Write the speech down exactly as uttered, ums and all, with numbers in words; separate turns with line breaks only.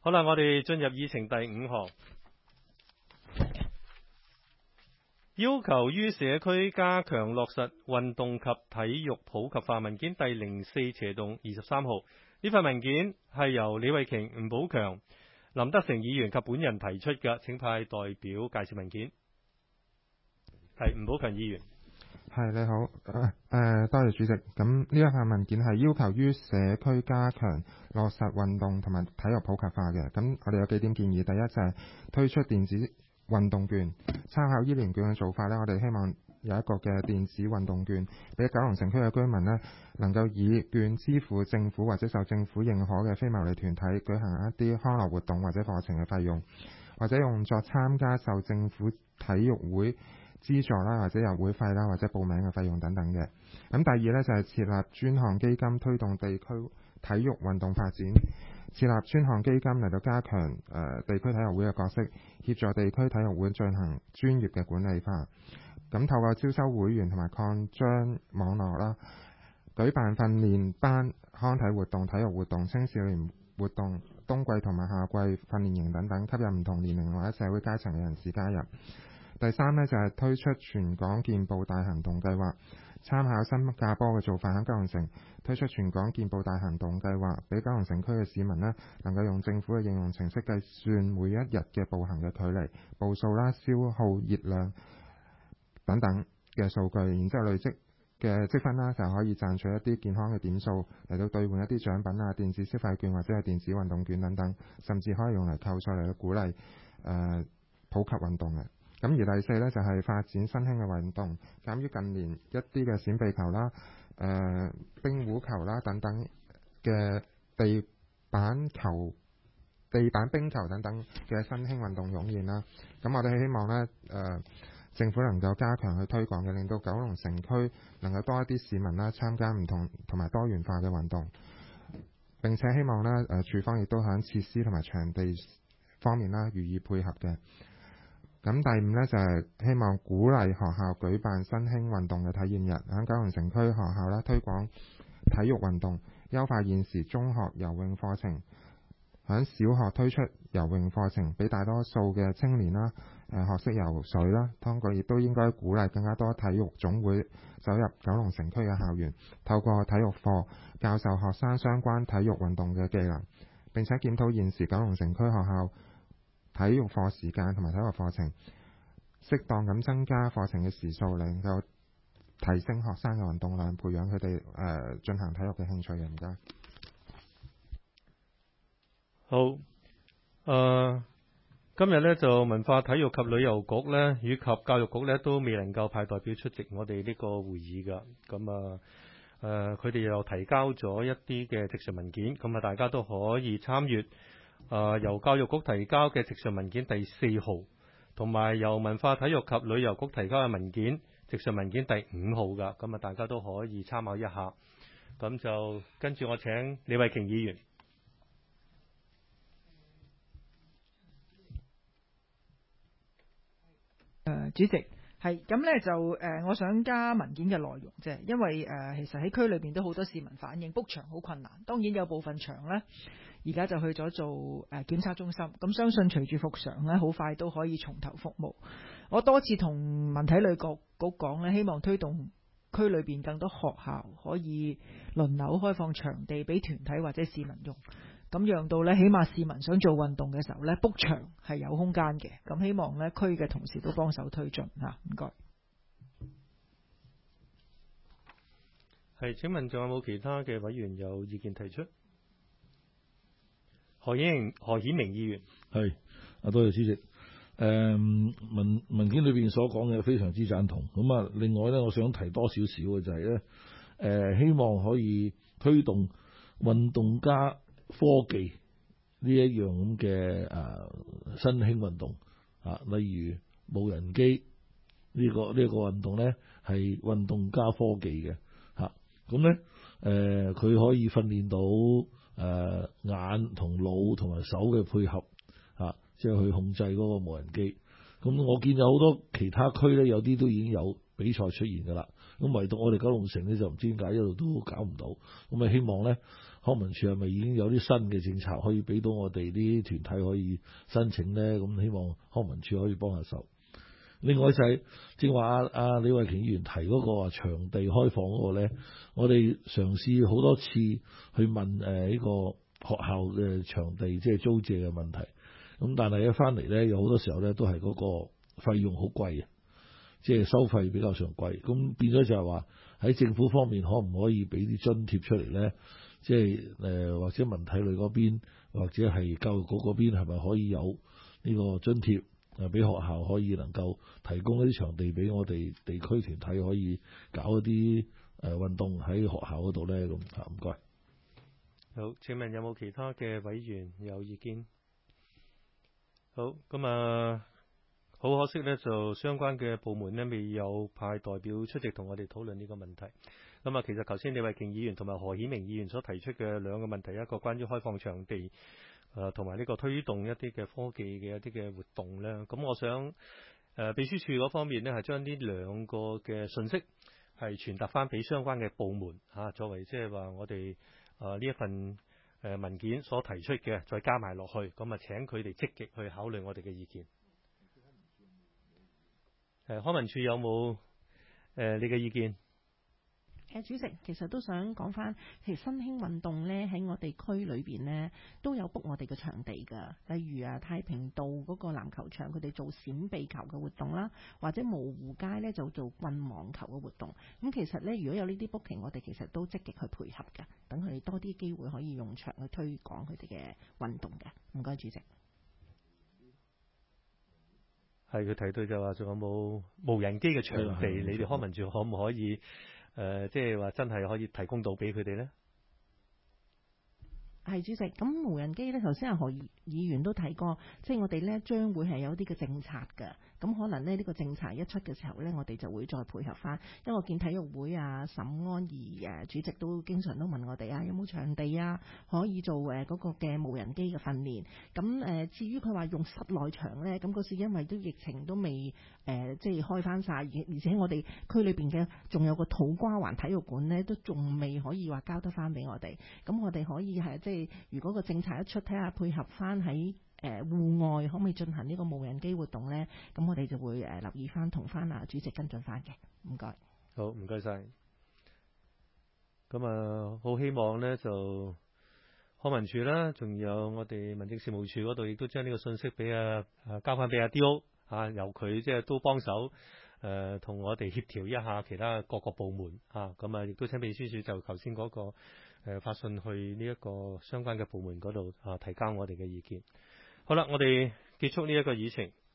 好啦，我哋進入議程第五項，要求於社區加強落實運動及體育普及化文件第零四斜洞二十三號。呢份文件係由李慧瓊、吳寶強、林德成議員及本人提出嘅，請派代表介紹文件。係吳寶強議員。
係，你好，誒、呃、多謝主席。咁呢一份文件係要求於社區加強落實運動同埋體育普及化嘅。咁我哋有幾點建議，第一就係推出電子運動券，參考醫療券嘅做法呢，我哋希望有一個嘅電子運動券，俾九龍城區嘅居民呢能夠以券支付政府或者受政府認可嘅非牟利團體舉行一啲康樂活動或者課程嘅費用，或者用作參加受政府體育會資助啦，或者入會費啦，或者報名嘅費用等等嘅。咁第二呢，就係設立專項基金推動地區體育運動發展，設立專項基金嚟到加強誒、呃、地區體育會嘅角色，協助地區體育會進行專業嘅管理化。咁透過招收會員同埋擴張網絡啦，舉辦訓練班、康體活動、體育活動、青少年活動、冬季同埋夏季訓練營等等，吸引唔同年齡或者社會階層嘅人士加入。第三呢，就係推出全港健步大行動計劃，參考新加坡嘅做法，喺九龍城推出全港健步大行動計劃，俾九龍城區嘅市民呢能夠用政府嘅應用程式計算每一日嘅步行嘅距離、步數啦、消耗熱量等等嘅數據，然之後累積嘅積分啦，就可以賺取一啲健康嘅點數嚟到兌換一啲獎品啊、電子消費券或者係電子運動券等等，甚至可以用嚟扣稅嚟到鼓勵誒、呃、普及運動嘅。咁而第四呢，就係、是、發展新興嘅運動，鑑於近年一啲嘅閃避球啦、誒、呃、冰壺球啦等等嘅地板球、地板冰球等等嘅新興運動湧現啦，咁我哋希望呢，誒、呃、政府能夠加強去推廣嘅，令到九龍城區能夠多一啲市民啦參加唔同同埋多元化嘅運動，並且希望呢，誒、呃、處方亦都喺設施同埋場地方面啦予以配合嘅。咁第五呢，就係、是、希望鼓勵學校舉辦新興運動嘅體驗日，喺九龍城區學校啦推廣體育運動，優化現時中學游泳課程，喺小學推出游泳課程，俾大多數嘅青年啦誒、呃、學識游水啦。當局亦都應該鼓勵更加多體育總會走入九龍城區嘅校園，透過體育課教授學生相關體育運動嘅技能，並且檢討現時九龍城區學校體育課時間同埋體育課程，適當咁增加課程嘅時數，能夠提升學生嘅運動量，培養佢哋誒進行體育嘅興趣嘅。唔該。
好，誒、呃，今日呢，就文化體育及旅遊局呢，以及教育局呢，都未能夠派代表出席我哋呢個會議㗎。咁啊，誒，佢哋又提交咗一啲嘅直述文件，咁啊，大家都可以參閱。誒、呃，由教育局提交嘅直述文件第四號，同埋由文化體育及旅遊局提交嘅文件直述文件第五號噶，咁啊，大家都可以參考一下。咁就跟住我請李慧瓊議員。誒、
呃，主席係咁呢就誒、呃，我想加文件嘅內容啫，因為誒、呃，其實喺區裏邊都好多市民反映 book 場好困難，當然有部分場呢。而家就去咗做誒檢測中心，咁相信隨住復常呢，好快都可以重頭服務。我多次同文體旅局局講呢，希望推動區裏邊更多學校可以輪流開放場地俾團體或者市民用，咁讓到呢，起碼市民想做運動嘅時候呢 book 場係有空間嘅。咁希望呢區嘅同事都幫手推進嚇，唔該。
係，請問仲有冇其他嘅委員有意見提出？何顯何顯明議員。
係，啊多謝主席。誒、嗯、文文件裏邊所講嘅非常之贊同。咁啊，另外咧，我想提多少少嘅就係、是、咧，誒、呃、希望可以推動運動加科技呢一樣咁嘅誒新興運動啊，例如無人機呢、這個呢一、這個運動咧係運動加科技嘅嚇。咁咧誒佢可以訓練到。誒、呃、眼同腦同埋手嘅配合啊，即係去控制嗰個無人機。咁我見有好多其他區咧，有啲都已經有比賽出現㗎啦。咁唯獨我哋九龍城咧就唔知點解一路都搞唔到。咁啊希望咧康文署係咪已經有啲新嘅政策可以俾到我哋啲團體可以申請咧？咁希望康文署可以幫下手。另外就係正話阿阿李慧瓊議員提嗰個話場地開放嗰個咧，我哋嘗試好多次去問誒呢個學校嘅場地即係租借嘅問題，咁但係一翻嚟咧，有好多時候咧都係嗰個費用好貴啊，即係收費比較上貴，咁變咗就係話喺政府方面可唔可以俾啲津貼出嚟咧？即係誒或者文體類嗰邊或者係教育局嗰邊係咪可以有呢個津貼？誒，俾學校可以能夠提供一啲場地俾我哋地區團體可以搞一啲誒運動喺學校嗰度咧，咁啊唔該。
好，請問有冇其他嘅委員有意見？好，咁啊，好可惜呢，就相關嘅部門呢未有派代表出席同我哋討論呢個問題。咁啊，其實頭先李慧瓊議員同埋何顯明議員所提出嘅兩個問題，一個關於開放場地。誒同埋呢個推動一啲嘅科技嘅一啲嘅活動咧，咁我想誒、呃、秘書處嗰方面呢，係將呢兩個嘅信息係傳達翻俾相關嘅部門嚇、啊，作為即係話我哋誒呢一份誒文件所提出嘅，再加埋落去，咁啊請佢哋積極去考慮我哋嘅意見。誒康文署有冇誒、呃、你嘅意見？
誒主席，其實都想講翻，其實新興運動咧喺我哋區裏邊咧都有 book 我哋嘅場地㗎，例如啊太平道嗰個籃球場，佢哋做閃避球嘅活動啦，或者蕪湖街咧就做棍網球嘅活動。咁其實咧，如果有呢啲 booking，我哋其實都積極去配合㗎，等佢哋多啲機會可以用場去推廣佢哋嘅運動嘅。唔該，主席。
係佢提到就話仲有冇無人機嘅場地？你哋康文署可唔可以？誒、呃，即係話真係可以提供到俾佢哋咧？
係主席，咁無人機咧，頭先阿何議員都提過，即係我哋咧將會係有啲嘅政策嘅。咁可能呢，呢個政策一出嘅時候呢，我哋就會再配合翻。因為我見體育會啊，沈安儀誒主席都經常都問我哋啊，有冇場地啊，可以做誒嗰個嘅無人機嘅訓練。咁誒至於佢話用室內場呢，咁嗰時因為都疫情都未誒即係開翻晒，而而且我哋區裏邊嘅仲有個土瓜灣體育館呢，都仲未可以話交得翻俾我哋。咁我哋可以係即係如果個政策一出，睇下配合翻喺誒戶外可唔可以進行呢個無人機活動呢？咁我哋就會誒留意翻同翻啊主席跟進翻嘅。唔該。
好，唔該晒。咁啊，好希望呢就康文署啦，仲有我哋民政事務處嗰度，亦都將呢個信息俾啊啊交翻俾阿 D O 啊，由佢即係都幫手誒同我哋協調一下其他各個部門啊。咁啊，亦都請秘書處就頭先嗰個誒、呃、發信去呢一個相關嘅部門嗰度啊，提交我哋嘅意見。好啦，我哋結束呢一個議程。